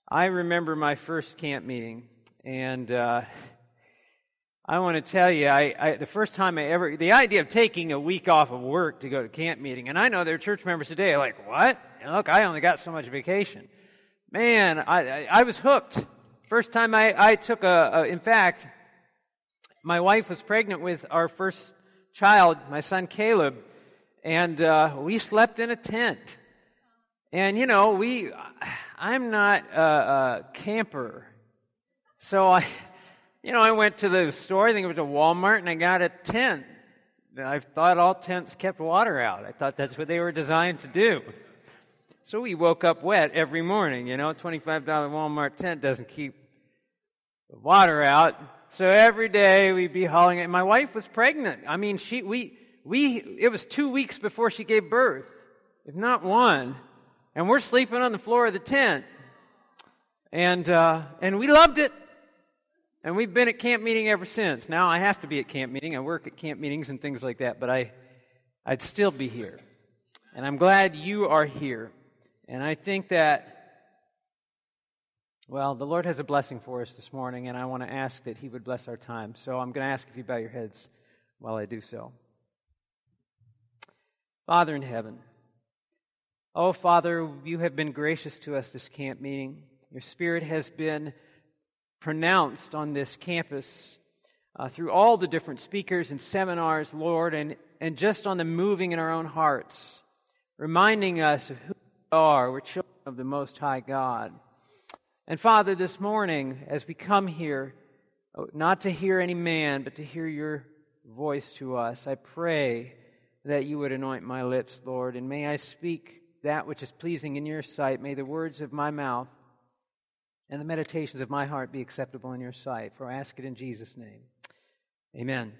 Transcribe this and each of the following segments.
I remember my first camp meeting, and I want to tell you, the first time the idea of taking a week off of work to go to camp meeting, and I know there are church members today are like, what? Look, I only got so much vacation. Man, I was hooked. First time I took in fact, my wife was pregnant with our first child, my son Caleb, and we slept in a tent. And, I'm not a camper. So I went to the store, I think it was a Walmart, and I got a tent. I thought all tents kept water out. I thought that's what they were designed to do. So we woke up wet every morning, a $25 Walmart tent doesn't keep the water out. So every day we'd be hauling it. And my wife was pregnant. I mean, it was 2 weeks before she gave birth, if not one. And we're sleeping on the floor of the tent. And we loved it. And we've been at camp meeting ever since. Now I have to be at camp meeting. I work at camp meetings and things like that. But I'd still be here. And I'm glad you are here. And I think that, the Lord has a blessing for us this morning. And I want to ask that He would bless our time. So I'm going to ask if you bow your heads while I do so. Father in heaven. Oh, Father, you have been gracious to us this camp meeting. Your Spirit has been pronounced on this campus through all the different speakers and seminars, Lord, and just on the moving in our own hearts, reminding us of who we are. We're children of the Most High God. And Father, this morning, as we come here, not to hear any man, but to hear your voice to us, I pray that you would anoint my lips, Lord, and may I speak that which is pleasing in your sight. May the words of my mouth and the meditations of my heart be acceptable in your sight. For I ask it in Jesus' name. Amen.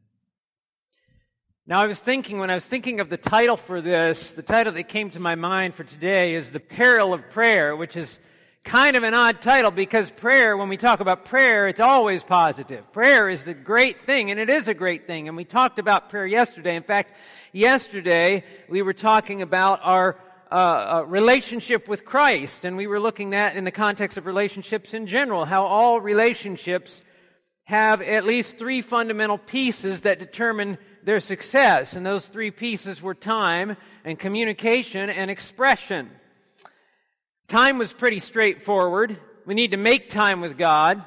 Now when I was thinking of the title for this, the title that came to my mind for today is The Peril of Prayer, which is kind of an odd title because prayer, when we talk about prayer, it's always positive. Prayer is the great thing, and it is a great thing. And we talked about prayer yesterday. In fact, yesterday we were talking about our relationship with Christ, and we were looking at in the context of relationships in general, how all relationships have at least three fundamental pieces that determine their success, and those three pieces were time and communication and expression. Time was pretty straightforward. We need to make time with God.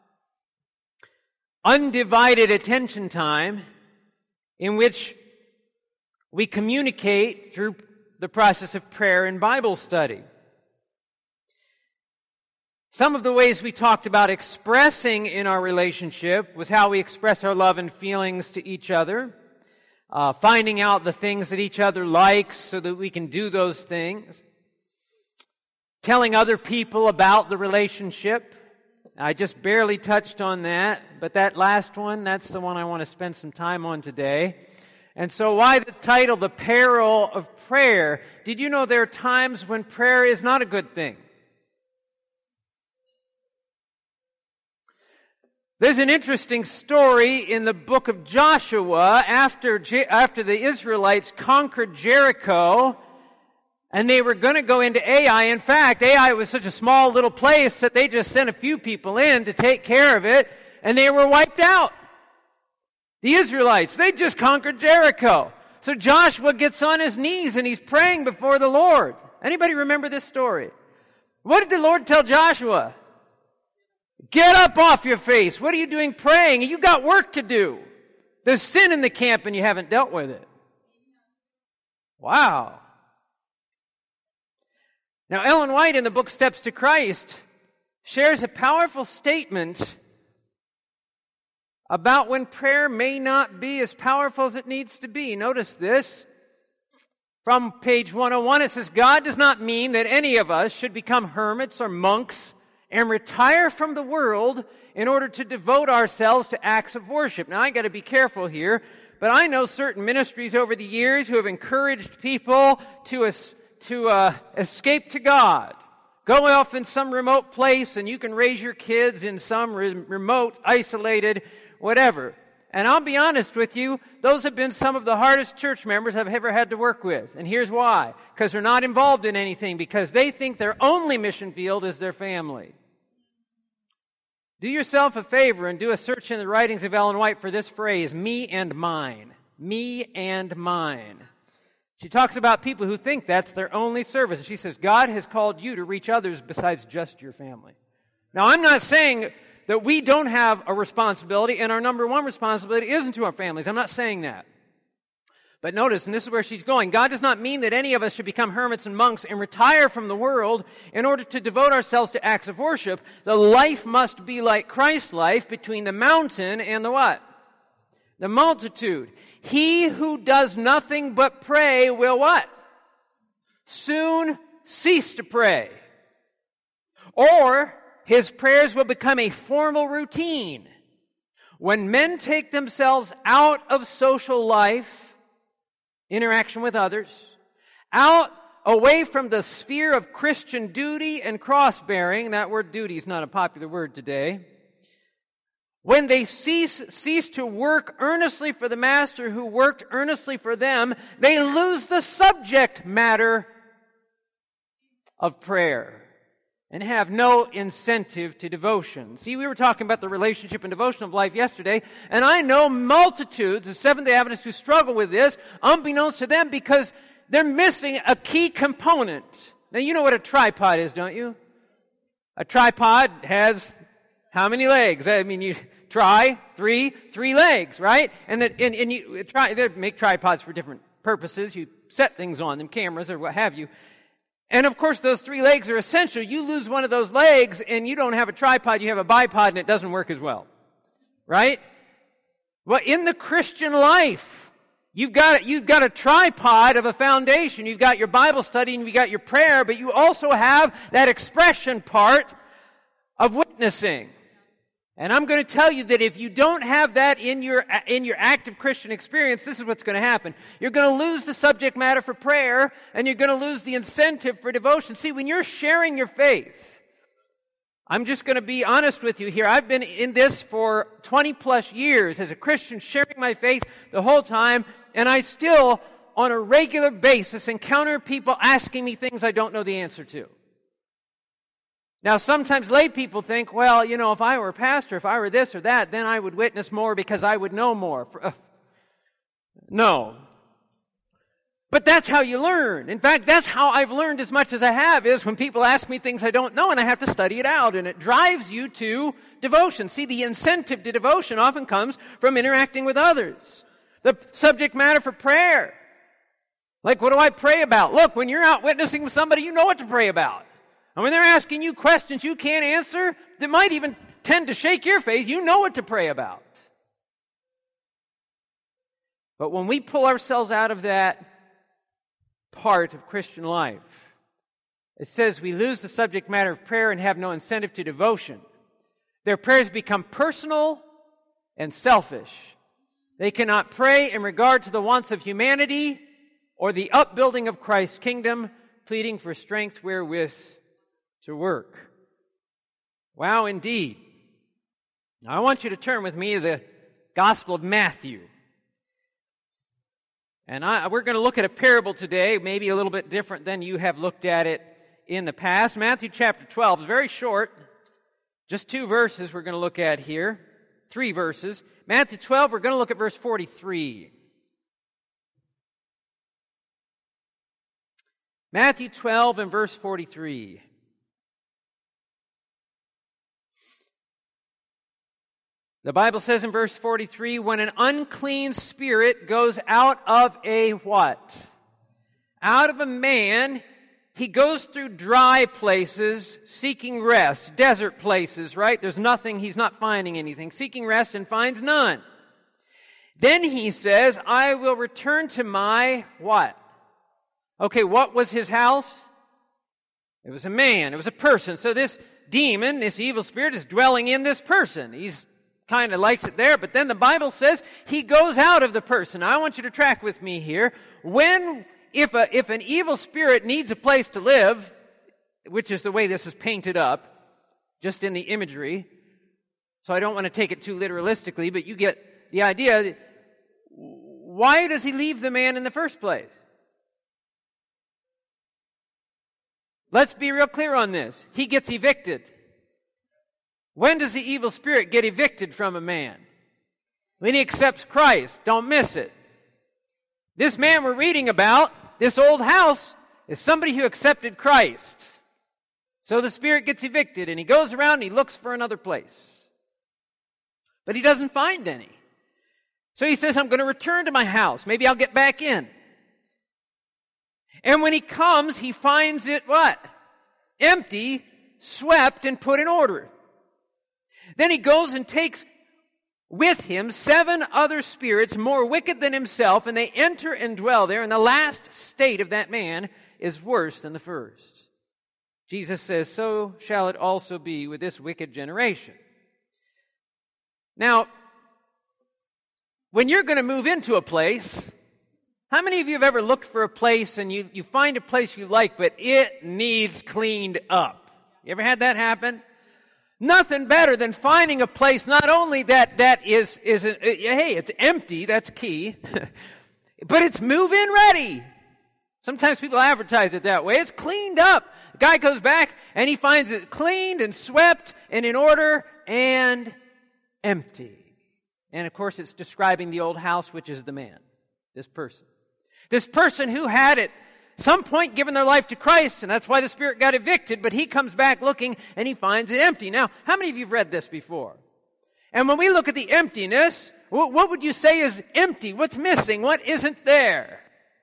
Undivided attention time, in which we communicate through the process of prayer and Bible study. Some of the ways we talked about expressing in our relationship was how we express our love and feelings to each other, finding out the things that each other likes so that we can do those things, telling other people about the relationship. I just barely touched on that, but that last one, that's the one I want to spend some time on today. And so why the title, The Peril of Prayer? Did you know there are times when prayer is not a good thing? There's an interesting story in the book of Joshua after the Israelites conquered Jericho and they were going to go into Ai. In fact, Ai was such a small little place that they just sent a few people in to take care of it and they were wiped out. The Israelites, they just conquered Jericho. So Joshua gets on his knees and he's praying before the Lord. Anybody remember this story? What did the Lord tell Joshua? Get up off your face. What are you doing praying? You got work to do. There's sin in the camp and you haven't dealt with it. Wow. Now, Ellen White in the book Steps to Christ shares a powerful statement about when prayer may not be as powerful as it needs to be. Notice this. From page 101, it says, God does not mean that any of us should become hermits or monks and retire from the world in order to devote ourselves to acts of worship. Now, I got to be careful here, but I know certain ministries over the years who have encouraged people to escape to God. Go off in some remote place and you can raise your kids in some remote, isolated, whatever. And I'll be honest with you, those have been some of the hardest church members I've ever had to work with. And here's why. Because they're not involved in anything. Because they think their only mission field is their family. Do yourself a favor and do a search in the writings of Ellen White for this phrase, me and mine. Me and mine. She talks about people who think that's their only service. And she says, God has called you to reach others besides just your family. Now, I'm not saying that we don't have a responsibility, and our number one responsibility isn't to our families. I'm not saying that. But notice, and this is where she's going, God does not mean that any of us should become hermits and monks and retire from the world in order to devote ourselves to acts of worship. The life must be like Christ's life between the mountain and the what? The multitude. He who does nothing but pray will what? Soon cease to pray. Or his prayers will become a formal routine. When men take themselves out of social life, interaction with others, away from the sphere of Christian duty and cross-bearing, that word duty is not a popular word today, when they cease to work earnestly for the Master who worked earnestly for them, they lose the subject matter of prayer and have no incentive to devotion. See, we were talking about the relationship and devotion of life yesterday, and I know multitudes of Seventh-day Adventists who struggle with this, unbeknownst to them, because they're missing a key component. Now, you know what a tripod is, don't you? A tripod has how many legs? I mean, you try three legs, right? And they make tripods for different purposes. You set things on them, cameras or what have you. And of course, those 3 legs are essential. You lose one of those legs and you don't have a tripod, you have a bipod and it doesn't work as well. Right? Well, in the Christian life, you've got a tripod of a foundation. You've got your Bible study and you've got your prayer, but you also have that expression part of witnessing. And I'm going to tell you that if you don't have that in your active Christian experience, this is what's going to happen. You're going to lose the subject matter for prayer, and you're going to lose the incentive for devotion. See, when you're sharing your faith, I'm just going to be honest with you here. I've been in this for 20 plus years as a Christian, sharing my faith the whole time, and I still, on a regular basis, encounter people asking me things I don't know the answer to. Now, sometimes lay people think, well, you know, if I were a pastor, if I were this or that, then I would witness more because I would know more. No. But that's how you learn. In fact, that's how I've learned as much as I have, is when people ask me things I don't know and I have to study it out. And it drives you to devotion. See, the incentive to devotion often comes from interacting with others. The subject matter for prayer. Like, what do I pray about? Look, when you're out witnessing with somebody, you know what to pray about. And when they're asking you questions you can't answer, that might even tend to shake your faith, you know what to pray about. But when we pull ourselves out of that part of Christian life, it says we lose the subject matter of prayer and have no incentive to devotion. Their prayers become personal and selfish. They cannot pray in regard to the wants of humanity or the upbuilding of Christ's kingdom, pleading for strength wherewith to work. Wow, indeed. Now, I want you to turn with me to the Gospel of Matthew. And we're going to look at a parable today, maybe a little bit different than you have looked at it in the past. Matthew chapter 12 is very short. Just 2 verses we're going to look at here. 3 verses. Matthew 12, we're going to look at verse 43. Matthew 12 and verse 43. The Bible says in verse 43, when an unclean spirit goes out of a what? Out of a man, he goes through dry places seeking rest, desert places, right? There's nothing, he's not finding anything, seeking rest and finds none. Then he says, I will return to my what? Okay, what was his house? It was a man, it was a person. So this demon, this evil spirit is dwelling in this person. He's kind of likes it there, but then the Bible says he goes out of the person. Now, I want you to track with me here. If an evil spirit needs a place to live, which is the way this is painted up, just in the imagery, so I don't want to take it too literalistically, but you get the idea, why does he leave the man in the first place? Let's be real clear on this. He gets evicted. When does the evil spirit get evicted from a man? When he accepts Christ. Don't miss it. This man we're reading about, this old house, is somebody who accepted Christ. So the spirit gets evicted and he goes around and he looks for another place. But he doesn't find any. So he says, I'm going to return to my house. Maybe I'll get back in. And when he comes, he finds it what? Empty, swept, and put in order. Then he goes and takes with him 7 other spirits more wicked than himself, and they enter and dwell there, and the last state of that man is worse than the first. Jesus says, so shall it also be with this wicked generation. Now, when you're going to move into a place, how many of you have ever looked for a place and you find a place you like, but it needs cleaned up? You ever had that happen? Nothing better than finding a place not only that is hey, it's empty, that's key, but it's move-in ready. Sometimes people advertise it that way. It's cleaned up. The guy goes back and he finds it cleaned and swept and in order and empty. And of course it's describing the old house, which is the man, this person. This person who had at some point given their life to Christ, and that's why the spirit got evicted, but he comes back looking and he finds it empty. Now, how many of you have read this before? And when we look at the emptiness, what would you say is empty? What's missing? What isn't there?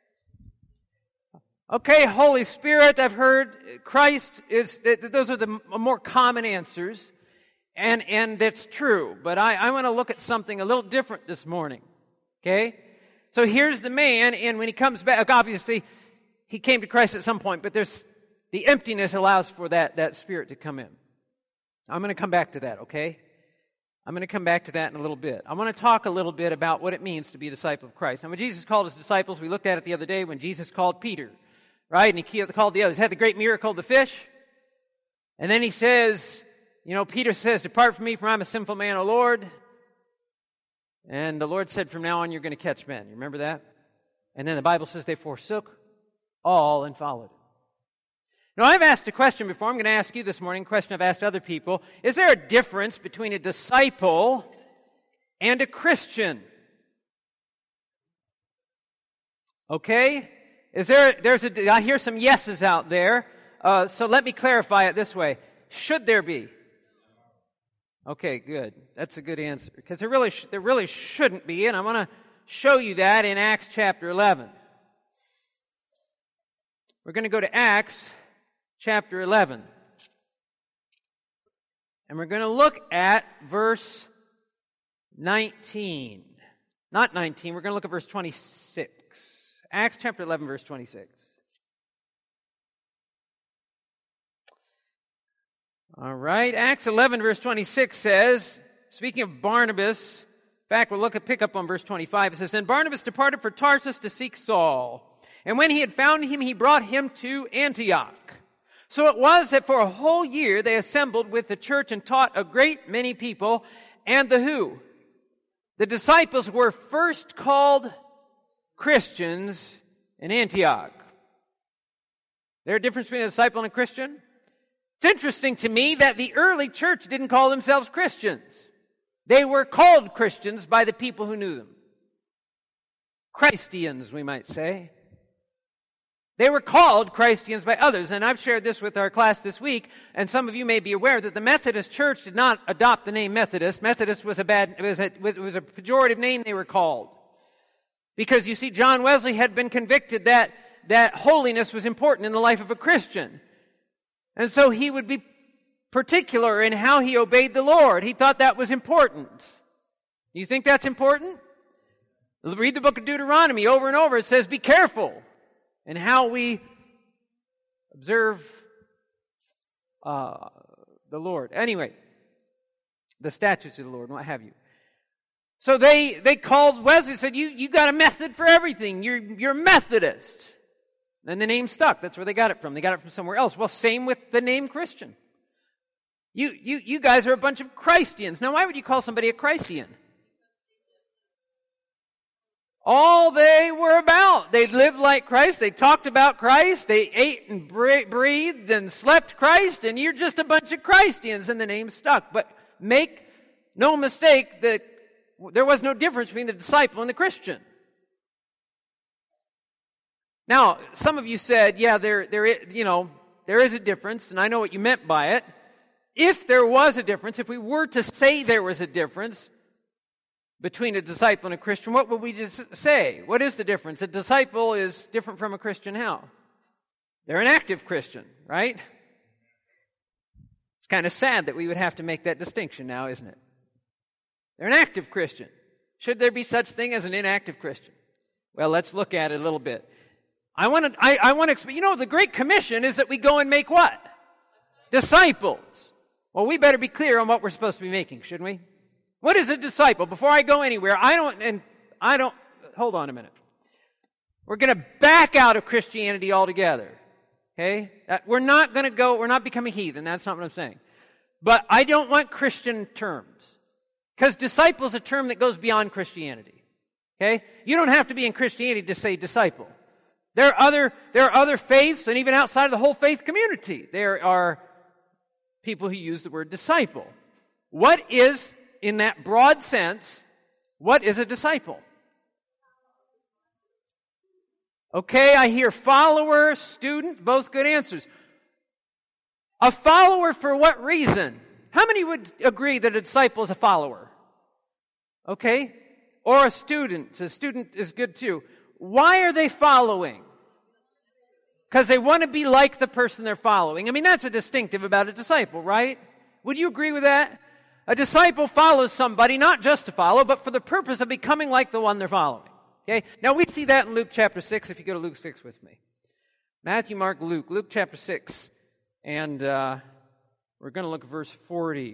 Okay, Holy Spirit, I've heard Christ is, those are the more common answers, and that's true. But I want to look at something a little different this morning. Okay? So here's the man, and when he comes back, obviously, he came to Christ at some point, but there's the emptiness allows for that spirit to come in. I'm going to come back to that, okay? I'm going to come back to that in a little bit. I want to talk a little bit about what it means to be a disciple of Christ. Now, when Jesus called his disciples, we looked at it the other day when Jesus called Peter, right? And he called the others. Had the great miracle of the fish. And then he says, Peter says, depart from me, for I'm a sinful man, O Lord. And the Lord said, from now on, you're going to catch men. You remember that? And then the Bible says they forsook all and followed him. Now, I've asked a question before. I'm going to ask you this morning, a question I've asked other people. Is there a difference between a disciple and a Christian? Okay? I hear some yeses out there. So let me clarify it this way. Should there be? Okay, good. That's a good answer. Because there really shouldn't be, and I want to show you that in Acts chapter 11. We're going to go to Acts chapter 11. And we're going to look at verse 19. Not 19, we're going to look at verse 26. Acts chapter 11, verse 26. All right, Acts 11, verse 26 says, speaking of Barnabas, in fact, we'll pick up on verse 25. It says, then Barnabas departed for Tarsus to seek Saul. And when he had found him, he brought him to Antioch. So it was that for a whole year they assembled with the church and taught a great many people. And the who? The disciples were first called Christians in Antioch. Is there a difference between a disciple and a Christian? It's interesting to me that the early church didn't call themselves Christians. They were called Christians by the people who knew them. Christians, we might say. They were called Christians by others, and I've shared this with our class this week, and some of you may be aware that the Methodist Church did not adopt the name Methodist. Methodist was a pejorative name they were called. Because you see, John Wesley had been convicted that holiness was important in the life of a Christian. And so he would be particular in how he obeyed the Lord. He thought that was important. You think that's important? Read the book of Deuteronomy over and over. It says, be careful in how we observe the Lord. Anyway, the statutes of the Lord and what have you. So they called Wesley and said, you got a method for everything. You're Methodist. And the name stuck. That's where they got it from. They got it from somewhere else. Well, same with the name Christian. You guys are a bunch of Christians. Now, why would you call somebody a Christian? all they were about. They lived like Christ. They talked about Christ. They ate and breathed and slept Christ. And you're just a bunch of Christians, and the name stuck. But make no mistake that there was no difference between the disciple and the Christian. Now, some of you said, yeah, there is a difference, and I know what you meant by it. If there was a difference, if we were to say there was a difference between a disciple and a Christian, what would we just say? What is the difference? A disciple is different from a Christian how? They're an active Christian, right? It's kind of sad that we would have to make that distinction now, isn't it? They're an active Christian. Should there be such thing as an inactive Christian? Well, let's look at it a little bit. I want to, the Great Commission is that we go and make what? Disciples. Well, we better be clear on what we're supposed to be making, shouldn't we? What is a disciple? Before I go anywhere, hold on a minute. We're going to back out of Christianity altogether. Okay? We're not becoming heathen. That's not what I'm saying. But I don't want Christian terms. Because disciple is a term that goes beyond Christianity. Okay? You don't have to be in Christianity to say disciple. There are other faiths, and even outside of the whole faith community, there are people who use the word disciple. What is, in that broad sense, what is a disciple? Okay, I hear follower, student, both good answers. A follower for what reason? How many would agree that a disciple is a follower? Okay? Or a student. A student is good too. Why are they following? Because they want to be like the person they're following. I mean, that's a distinctive about a disciple, right? Would you agree with that? A disciple follows somebody, not just to follow, but for the purpose of becoming like the one they're following. Okay? Now, we see that in Luke chapter 6, if you go to Luke 6 with me. Matthew, Mark, Luke. Luke chapter 6. And we're going to look at verse 40.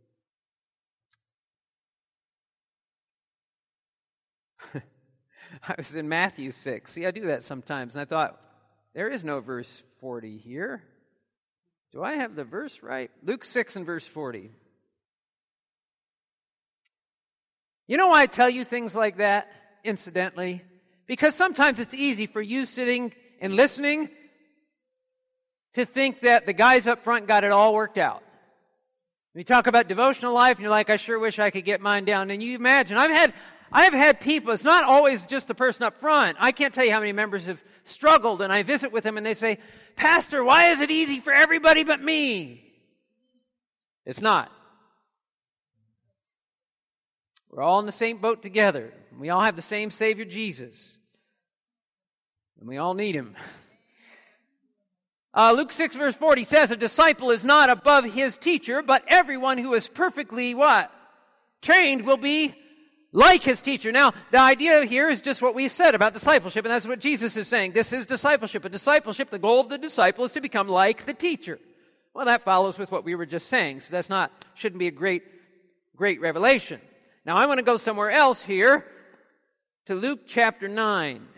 I was in Matthew 6. See, I do that sometimes. And I thought, there is no verse 40 here. Do I have the verse right? Luke 6 and verse 40. You know why I tell you things like that, incidentally? Because sometimes it's easy for you sitting and listening to think that the guys up front got it all worked out. We talk about devotional life, and you're like, I sure wish I could get mine down. And you imagine, I've had people, it's not always just the person up front. I can't tell you how many members have struggled, and I visit with them, and they say, Pastor, why is it easy for everybody but me? It's not. We're all in the same boat together. We all have the same Savior, Jesus. And we all need Him. Luke 6 verse 40 says, a disciple is not above his teacher, but everyone who is perfectly what? Trained will be like his teacher. Now, the idea here is just what we said about discipleship, and that's what Jesus is saying. This is discipleship. A discipleship, the goal of the disciple is to become like the teacher. Well, that follows with what we were just saying, so shouldn't be a great revelation. Now, I want to go somewhere else here to Luke chapter 9.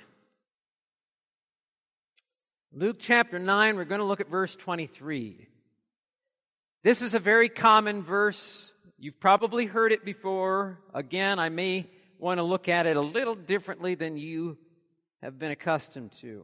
Luke chapter 9, we're going to look at verse 23. This is a very common verse. You've probably heard it before. Again, I may want to look at it a little differently than you have been accustomed to.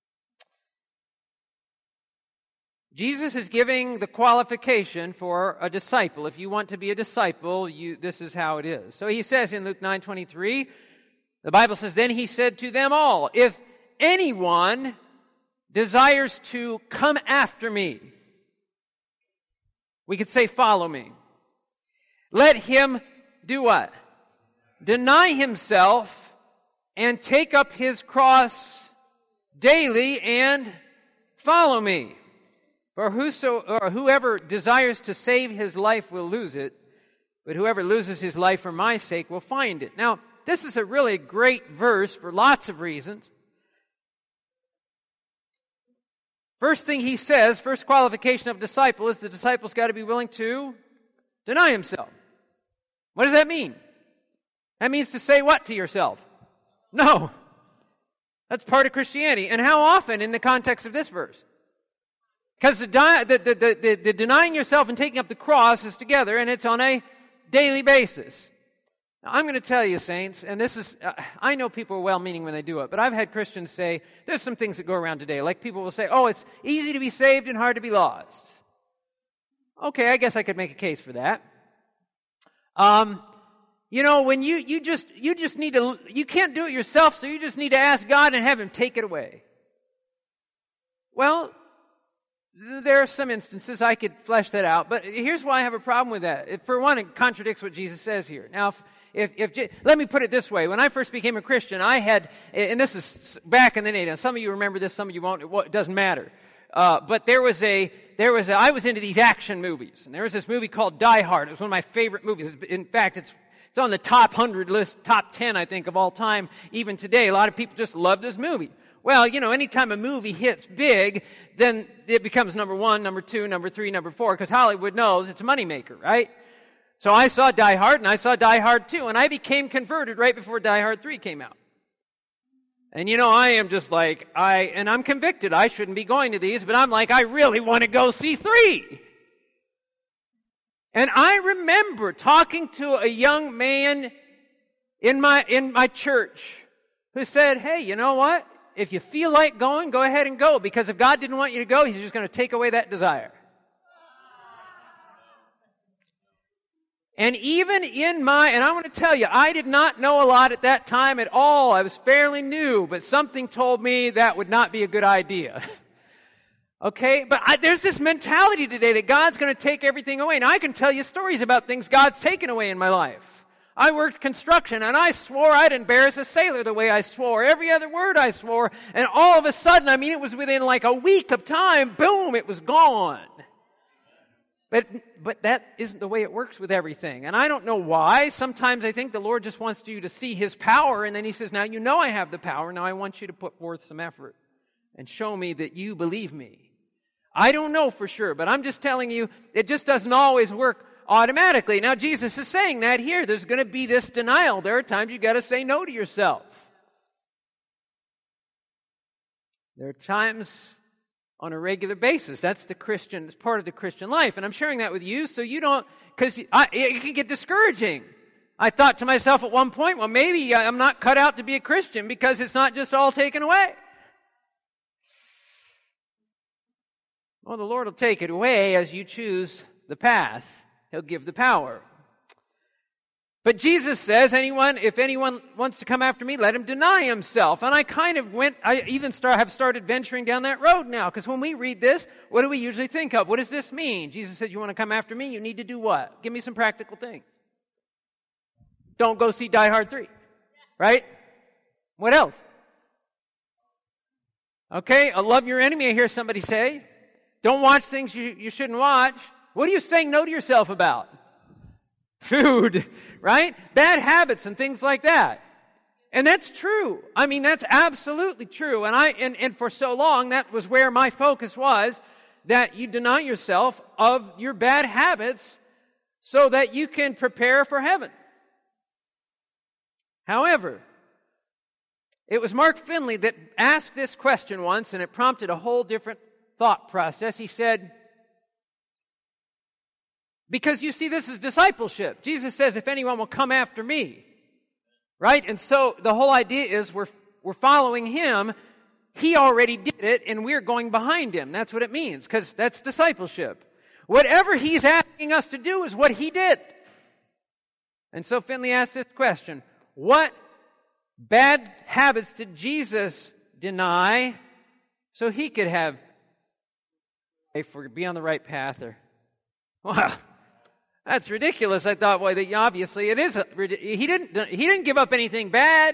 Jesus is giving the qualification for a disciple. If you want to be a disciple, this is how it is. So he says in Luke 9:23, the Bible says, then he said to them all, if anyone desires to come after me, we could say follow me. Let him do what? Deny himself and take up his cross daily and follow me. For whoever desires to save his life will lose it, but whoever loses his life for my sake will find it. Now, this is a really great verse for lots of reasons. First thing he says, first qualification of disciple is the disciple's got to be willing to deny himself. What does that mean? That means to say what to yourself? No. That's part of Christianity. And how often in the context of this verse? Because the denying yourself and taking up the cross is together, and it's on a daily basis. Now, I'm going to tell you, saints, and this is, I know people are well-meaning when they do it, but I've had Christians say, there's some things that go around today, like people will say, oh, it's easy to be saved and hard to be lost. Okay, I guess I could make a case for that. When you just need to, you can't do it yourself, so you just need to ask God and have Him take it away. Well, there are some instances I could flesh that out, but here's why I have a problem with that. For one, it contradicts what Jesus says here. Now, let me put it this way. When I first became a Christian, I had, and this is back in the day, now some of you remember this, some of you won't, it doesn't matter. But I was into these action movies, and there was this movie called Die Hard. It was one of my favorite movies. In fact, it's on the top 100 list, top 10, I think, of all time, even today. A lot of people just love this movie. Well, anytime a movie hits big, then it becomes number 1, number 2, number 3, number 4, because Hollywood knows it's a moneymaker, right? So I saw Die Hard, and I saw Die Hard 2, and I became converted right before Die Hard 3 came out. And I am just like, and I'm convicted, I shouldn't be going to these, but I'm like, I really want to go see 3. And I remember talking to a young man in my church who said, hey, you know what? If you feel like going, go ahead and go, because if God didn't want you to go, He's just going to take away that desire. And even and I want to tell you, I did not know a lot at that time at all. I was fairly new, but something told me that would not be a good idea. Okay? But there's this mentality today that God's going to take everything away. Now, I can tell you stories about things God's taken away in my life. I worked construction, and I swore I'd embarrass a sailor the way I swore. Every other word I swore, and all of a sudden, it was within like a week of time, boom, it was gone. But that isn't the way it works with everything. And I don't know why. Sometimes I think the Lord just wants you to see His power, and then He says, now I have the power, now I want you to put forth some effort and show me that you believe me. I don't know for sure, but I'm just telling you, it just doesn't always work automatically. Now, Jesus is saying that here. There's going to be this denial. There are times you've got to say no to yourself. There are times on a regular basis. That's it's part of the Christian life. And I'm sharing that with you so you don't, because it can get discouraging. I thought to myself at one point, well, maybe I'm not cut out to be a Christian because it's not just all taken away. Well, the Lord will take it away as you choose the path. He'll give the power. But Jesus says, if anyone wants to come after me, let him deny himself. And I even have started venturing down that road now. Because when we read this, what do we usually think of? What does this mean? Jesus said, you want to come after me? You need to do what? Give me some practical things. Don't go see Die Hard 3. Right? What else? Okay, love your enemy, I hear somebody say. Don't watch things you shouldn't watch. What are you saying no to yourself about? Food, right? Bad habits and things like that. And that's true. That's absolutely true. And for so long, that was where my focus was, that you deny yourself of your bad habits so that you can prepare for heaven. However, it was Mark Finley that asked this question once, and it prompted a whole different thought process. He said, because you see, this is discipleship. Jesus says, if anyone will come after me, right? And so the whole idea is we're following Him. He already did it, and we're going behind Him. That's what it means, because that's discipleship. Whatever He's asking us to do is what He did. And so Finley asked this question: what bad habits did Jesus deny so He could have, be on the right path? Or, wow. That's ridiculous. I thought, well, obviously it is. He didn't give up anything bad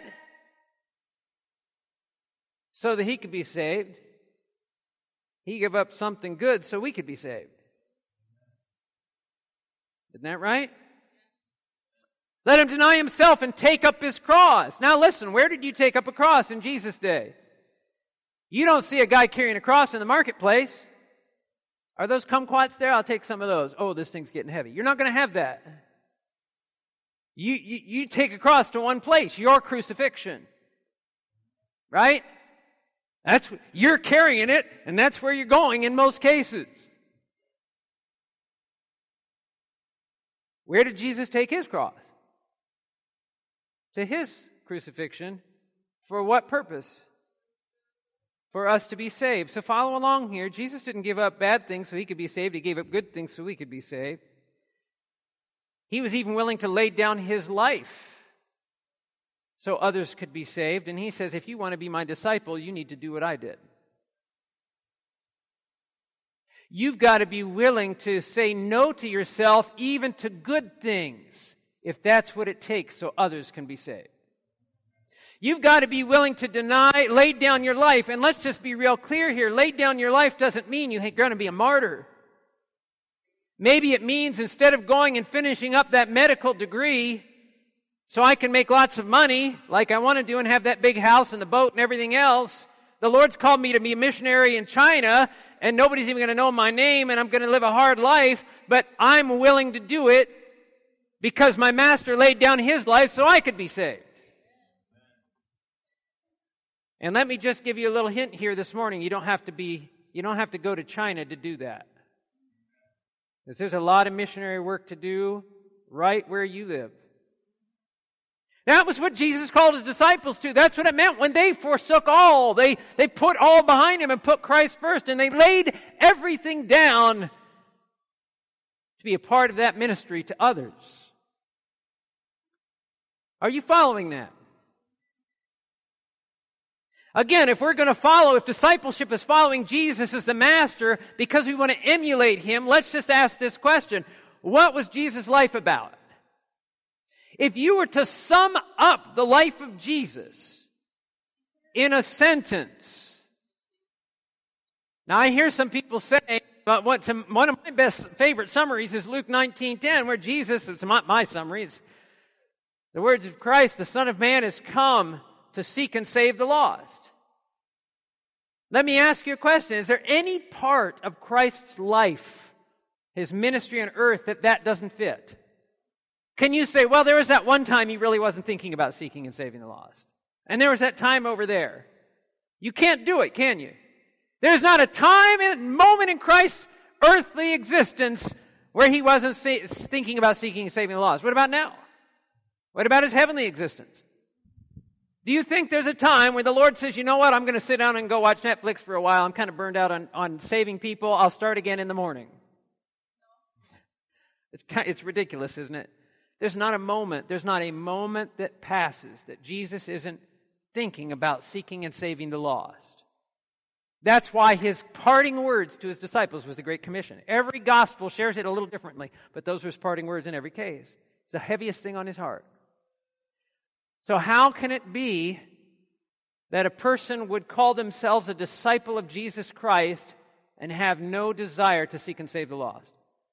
so that He could be saved. He gave up something good so we could be saved. Isn't that right? Let him deny himself and take up his cross. Now listen, where did you take up a cross in Jesus' day? You don't see a guy carrying a cross in the marketplace. Are those kumquats there? I'll take some of those. Oh, this thing's getting heavy. You're not going to have that. You take a cross to one place, your crucifixion. Right? You're carrying it, and that's where you're going in most cases. Where did Jesus take His cross? to his crucifixion. For what purpose? For us to be saved. So follow along here. Jesus didn't give up bad things so he could be saved. He gave up good things so we could be saved. He was even willing to lay down his life so others could be saved. And he says, if you want to be my disciple, you need to do what I did. You've got to be willing to say no to yourself, even to good things, if that's what it takes so others can be saved. You've got to be willing to lay down your life. And let's just be real clear here. Lay down your life doesn't mean you're going to be a martyr. Maybe it means instead of going and finishing up that medical degree so I can make lots of money like I want to do and have that big house and the boat and everything else, the Lord's called me to be a missionary in China and nobody's even going to know my name and I'm going to live a hard life, but I'm willing to do it because my master laid down his life so I could be saved. And let me just give you a little hint here this morning. You don't have to go to China to do that. Because there's a lot of missionary work to do right where you live. That was what Jesus called his disciples to. That's what it meant when they forsook all. They put all behind him and put Christ first. And they laid everything down to be a part of that ministry to others. Are you following that? Again, if discipleship is following Jesus as the master because we want to emulate him, let's just ask this question. What was Jesus' life about? If you were to sum up the life of Jesus in a sentence. Now I hear some people say, but one of my favorite summaries is Luke 19:10, where Jesus, it's not my summaries, the words of Christ, the Son of Man has come to seek and save the lost. Let me ask you a question. Is there any part of Christ's life, his ministry on earth, that doesn't fit? Can you say, well, there was that one time he really wasn't thinking about seeking and saving the lost. And there was that time over there. You can't do it, can you? There's not a time and moment in Christ's earthly existence where he wasn't thinking about seeking and saving the lost. What about now? What about his heavenly existence? Do you think there's a time where the Lord says, you know what, I'm going to sit down and go watch Netflix for a while. I'm kind of burned out on saving people. I'll start again in the morning. It's ridiculous, isn't it? There's not a moment that passes that Jesus isn't thinking about seeking and saving the lost. That's why his parting words to his disciples was the Great Commission. Every gospel shares it a little differently, but those were his parting words in every case. It's the heaviest thing on his heart. So how can it be that a person would call themselves a disciple of Jesus Christ and have no desire to seek and save the lost?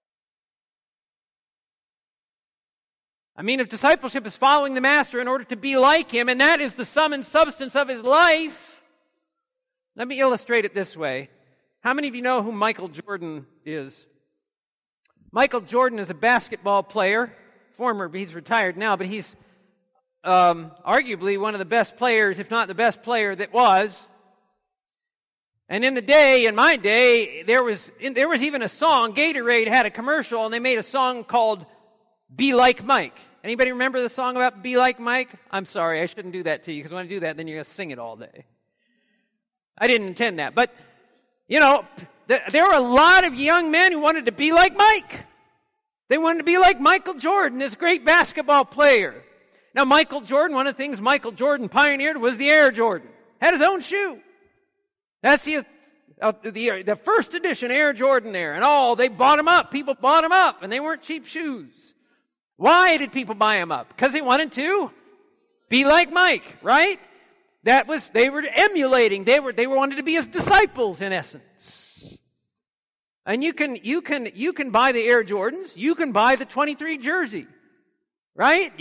I mean, if discipleship is following the Master in order to be like him, and that is the sum and substance of his life, let me illustrate it this way. How many of you know who Michael Jordan is? Michael Jordan is a basketball player, he's retired now, but he's arguably one of the best players, if not the best player that was. And in my day, there was even a song. Gatorade had a commercial, and they made a song called "Be Like Mike." Anybody remember the song about "Be Like Mike"? I'm sorry, I shouldn't do that to you, because when I do that, then you're going to sing it all day. I didn't intend that, but there were a lot of young men who wanted to be like Mike. They wanted to be like Michael Jordan, this great basketball player. Now, Michael Jordan, one of the things Michael Jordan pioneered was the Air Jordan. Had his own shoe. That's the first edition Air Jordan there. And they bought them up. People bought them up, and they weren't cheap shoes. Why did people buy them up? Because they wanted to be like Mike, right? They were emulating. They wanted to be his disciples, in essence. And you can buy the Air Jordans. You can buy the 23 jersey. Right?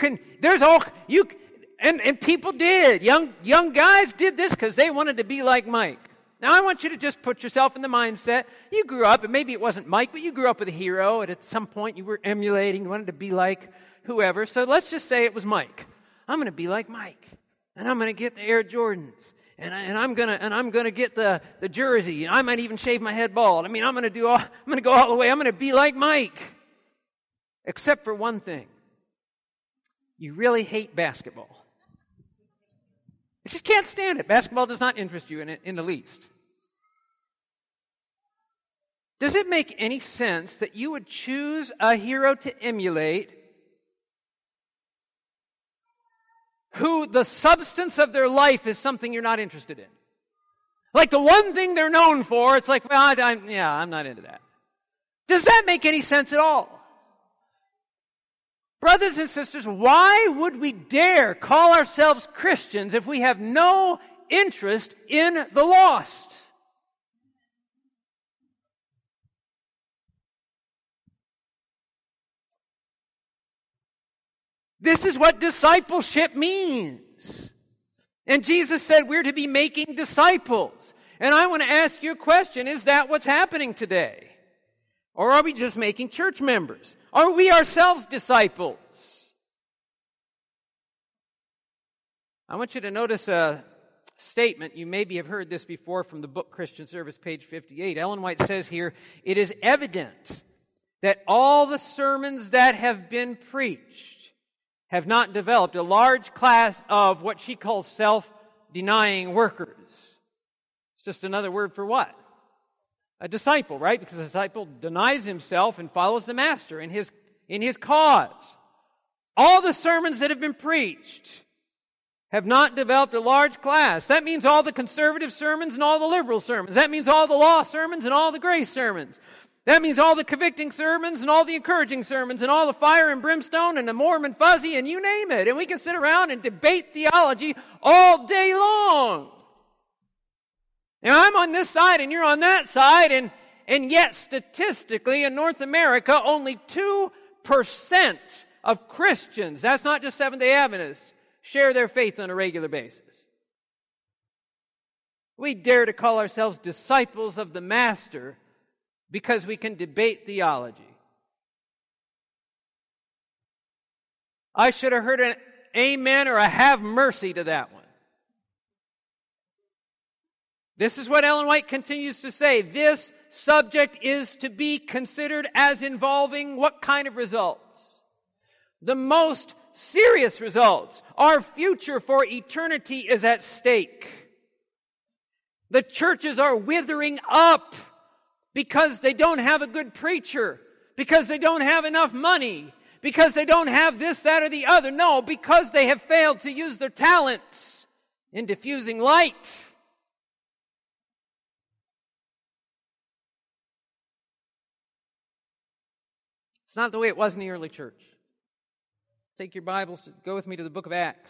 And people did. Young guys did this because they wanted to be like Mike. Now I want you to just put yourself in the mindset. You grew up, and maybe it wasn't Mike, but you grew up with a hero, and at some point you were emulating, you wanted to be like whoever. So let's just say it was Mike. I'm going to be like Mike. And I'm going to get the Air Jordans. And I'm gonna get the jersey. And I might even shave my head bald. I mean, I'm going to go all the way. I'm going to be like Mike. Except for one thing. you really hate basketball. You just can't stand it. Basketball does not interest you in the least. Does it make any sense that you would choose a hero to emulate who the substance of their life is something you're not interested in? Like the one thing they're known for, it's like, well, I'm not into that. Does that make any sense at all? Brothers and sisters, why would we dare call ourselves Christians if we have no interest in the lost? This is what discipleship means. And Jesus said we're to be making disciples. And I want to ask you a question. Is that what's happening today? Or are we just making church members? Are we ourselves disciples? I want you to notice a statement. You maybe have heard this before from the book Christian Service, page 58. Ellen White says here, "It is evident that all the sermons that have been preached have not developed a large class of what she calls self-denying workers." It's just another word for what? A disciple, right? Because a disciple denies himself and follows the master in his cause. All the sermons that have been preached have not developed a large class. That means all the conservative sermons and all the liberal sermons. That means all the law sermons and all the grace sermons. That means all the convicting sermons and all the encouraging sermons and all the fire and brimstone and the Mormon fuzzy and you name it. And we can sit around and debate theology all day long. Now, I'm on this side and you're on that side, and yet statistically in North America, only 2% of Christians, that's not just Seventh-day Adventists, share their faith on a regular basis. We dare to call ourselves disciples of the Master because we can debate theology. I should have heard an amen or a have mercy to that one. This is what Ellen White continues to say. This subject is to be considered as involving what kind of results? The most serious results. Our future for eternity is at stake. The churches are withering up because they don't have a good preacher, because they don't have enough money, because they don't have this, that, or the other. No, because they have failed to use their talents in diffusing light. It's not the way it was in the early church. Take your Bibles, go with me to the book of Acts.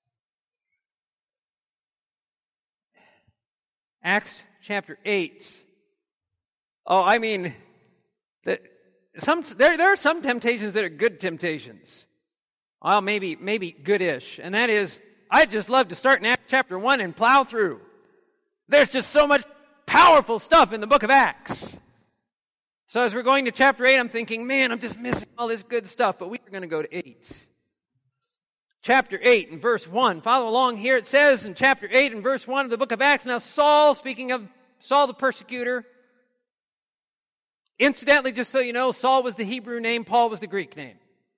Acts chapter 8. Oh, I mean, there are some temptations that are good temptations. Well, maybe goodish. And that is, I'd just love to start in Acts chapter 1 and plow through. There's just so much powerful stuff in the book of Acts. So as we're going to chapter 8, I'm thinking, man, I'm just missing all this good stuff. But we are going to go to 8. Chapter 8 and verse 1. Follow along here. It says in chapter 8 and verse 1 of the book of Acts, now Saul, speaking of Saul the persecutor. Incidentally, just so you know, Saul was the Hebrew name, Paul was the Greek name.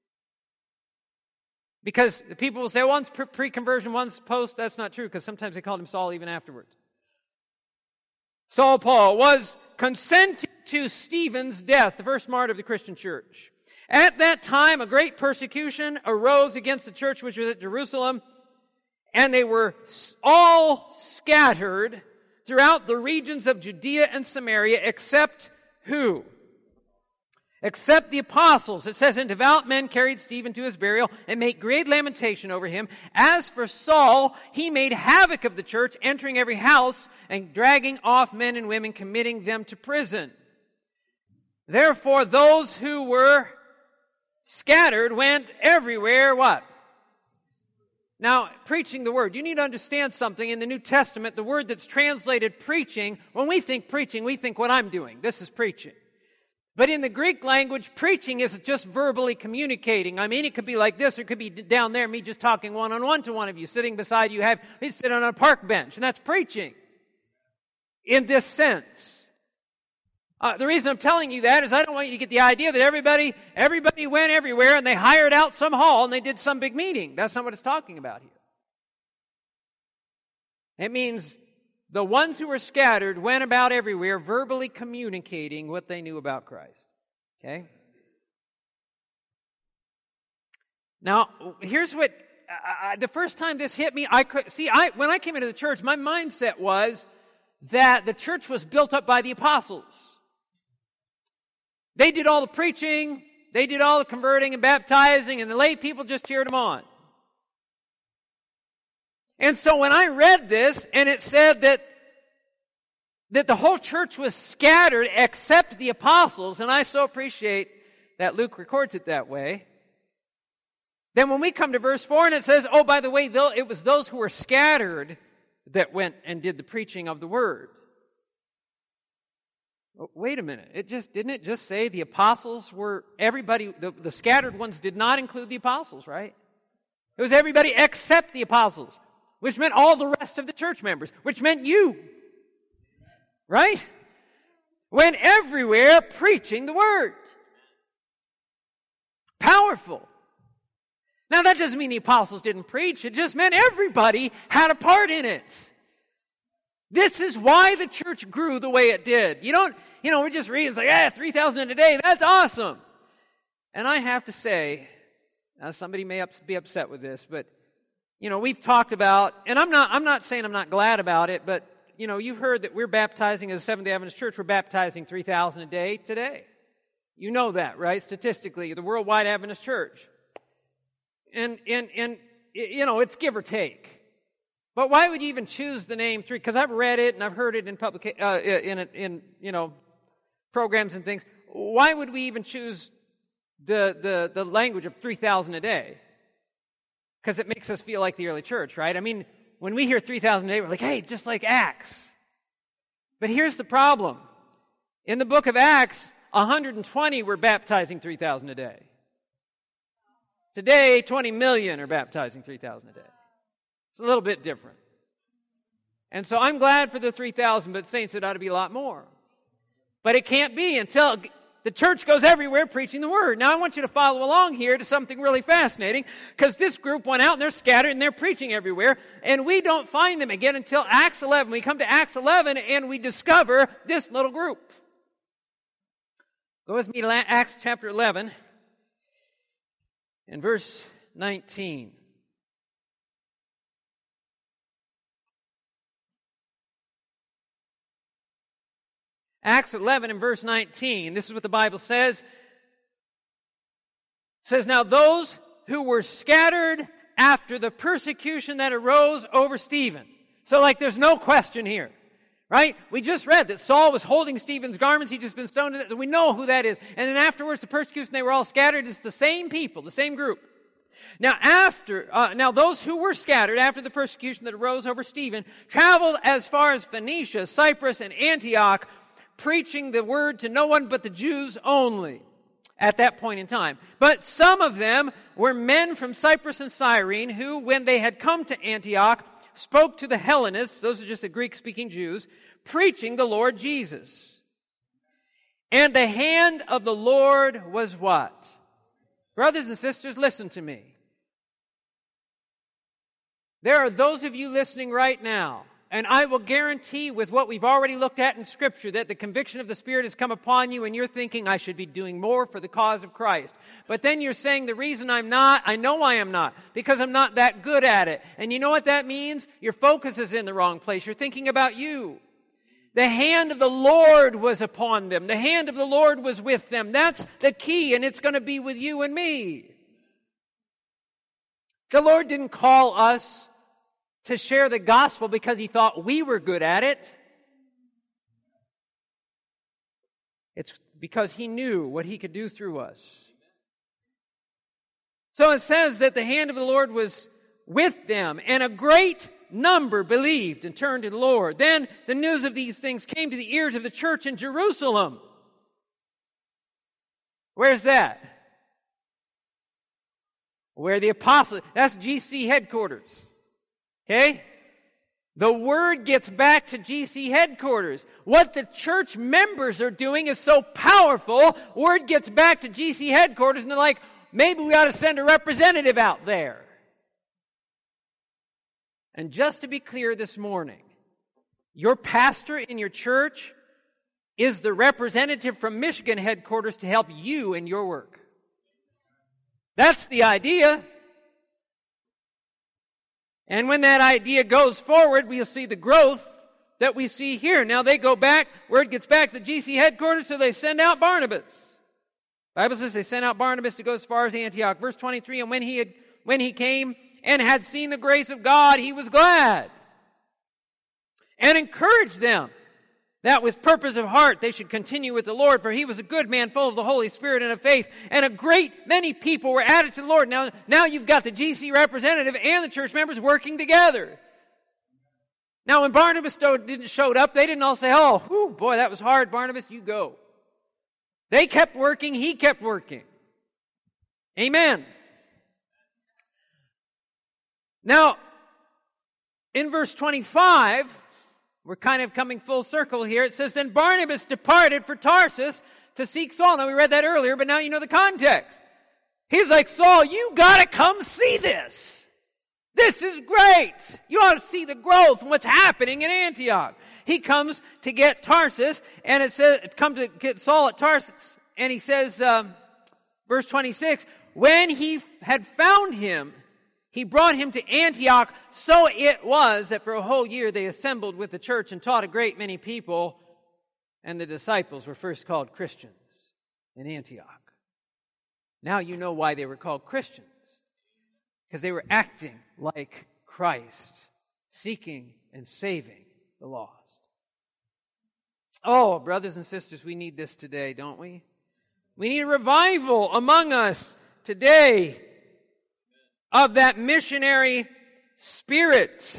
Because the people will say, one's pre-conversion, one's post. That's not true, because sometimes they called him Saul even afterwards. Saul Paul was consenting to Stephen's death, the first martyr of the Christian church. At that time, a great persecution arose against the church which was at Jerusalem, and they were all scattered throughout the regions of Judea and Samaria, except who? Except the apostles. It says, and devout men carried Stephen to his burial and made great lamentation over him. As for Saul, he made havoc of the church, entering every house and dragging off men and women, committing them to prison. Therefore, those who were scattered went everywhere, what? Now, preaching the word. You need to understand something. In the New Testament, the word that's translated preaching, when we think preaching, we think what I'm doing. This is preaching. But in the Greek language, preaching isn't just verbally communicating. I mean, it could be like this, or it could be down there, me just talking one-on-one to one of you. Sitting beside you, he's sitting on a park bench, and that's preaching. In this sense. The reason I'm telling you that is I don't want you to get the idea that everybody went everywhere and they hired out some hall and they did some big meeting. That's not what it's talking about here. It means the ones who were scattered went about everywhere verbally communicating what they knew about Christ. Okay? Now, here's what, the first time this hit me, when I came into the church, my mindset was that the church was built up by the apostles. They did all the preaching, they did all the converting and baptizing, and the lay people just cheered them on. And so when I read this, and it said that the whole church was scattered except the apostles, and I so appreciate that Luke records it that way. Then when we come to verse 4 and it says, oh, by the way, it was those who were scattered that went and did the preaching of the word. Wait a minute. Didn't it just say the apostles were everybody, the scattered ones did not include the apostles, right? It was everybody except the apostles, which meant all the rest of the church members, which meant you. Right? Went everywhere preaching the word. Powerful. Now that doesn't mean the apostles didn't preach. It just meant everybody had a part in it. This is why the church grew the way it did. We just read, it's like, 3,000 in a day, that's awesome. And I have to say, now somebody may be upset with this, but, we've talked about, and I'm not saying I'm not glad about it, but, you've heard that we're baptizing as a Seventh-day Adventist church, we're baptizing 3,000 a day today. You know that, right? Statistically, the Worldwide Adventist Church. And it's give or take. But why would you even choose the name 3? Because I've read it and I've heard it in programs and things. Why would we even choose the language of 3,000 a day? Because it makes us feel like the early church, right? I mean, when we hear 3,000 a day, we're like, hey, just like Acts. But here's the problem. In the book of Acts, 120 were baptizing 3,000 a day. Today, 20 million are baptizing 3,000 a day. It's a little bit different. And so I'm glad for the 3,000, but saints, it ought to be a lot more. But it can't be until the church goes everywhere preaching the word. Now I want you to follow along here to something really fascinating, because this group went out and they're scattered and they're preaching everywhere, and we don't find them again until Acts 11. We come to Acts 11 and we discover this little group. Go with me to Acts chapter 11. In verse 19. Acts 11 and verse 19. This is what the Bible says. It says, now those who were scattered after the persecution that arose over Stephen. So there's no question here. Right? We just read that Saul was holding Stephen's garments. He'd just been stoned to death. We know who that is. And then afterwards, the persecution, they were all scattered. It's the same people, the same group. Now those who were scattered after the persecution that arose over Stephen traveled as far as Phoenicia, Cyprus, and Antioch, preaching the word to no one but the Jews only at that point in time. But some of them were men from Cyprus and Cyrene who, when they had come to Antioch, spoke to the Hellenists, those are just the Greek-speaking Jews, preaching the Lord Jesus. And the hand of the Lord was what? Brothers and sisters, listen to me. There are those of you listening right now, and I will guarantee with what we've already looked at in Scripture that the conviction of the Spirit has come upon you and you're thinking, I should be doing more for the cause of Christ. But then you're saying, the reason I'm not, I know I am not, because I'm not that good at it. And you know what that means? Your focus is in the wrong place. You're thinking about you. The hand of the Lord was upon them. The hand of the Lord was with them. That's the key, and it's going to be with you and me. The Lord didn't call us to share the gospel because He thought we were good at it. It's because He knew what He could do through us. So it says that the hand of the Lord was with them, and a great number believed and turned to the Lord. Then the news of these things came to the ears of the church in Jerusalem. Where's that? Where the apostles, that's GC headquarters. Okay? The word gets back to GC headquarters. What the church members are doing is so powerful, word gets back to GC headquarters, and they're like, maybe we ought to send a representative out there. And just to be clear this morning, your pastor in your church is the representative from Michigan headquarters to help you in your work. That's the idea. And when that idea goes forward, we'll see the growth that we see here. Now they go back, word gets back to GC headquarters, so they send out Barnabas. The Bible says they sent out Barnabas to go as far as Antioch. Verse 23, and when he came and had seen the grace of God, he was glad and encouraged them that with purpose of heart they should continue with the Lord, for he was a good man, full of the Holy Spirit and of faith, and a great many people were added to the Lord. Now you've got the GC representative and the church members working together. Now when Barnabas showed up, they didn't all say, oh, whew, boy, that was hard, Barnabas, you go. They kept working, he kept working. Amen. Now, in verse 25, we're kind of coming full circle here. It says, then Barnabas departed for Tarsus to seek Saul. Now, we read that earlier, but now you know the context. He's like, Saul, you gotta come see this. This is great. You ought to see the growth and what's happening in Antioch. He comes to get Tarsus, and it says, come to get Saul at Tarsus, and he says, verse 26, when he had found him, he brought him to Antioch. So it was that for a whole year they assembled with the church and taught a great many people, and the disciples were first called Christians in Antioch. Now you know why they were called Christians. Because they were acting like Christ, seeking and saving the lost. Oh, brothers and sisters, we need this today, don't we? We need a revival among us today of that missionary spirit.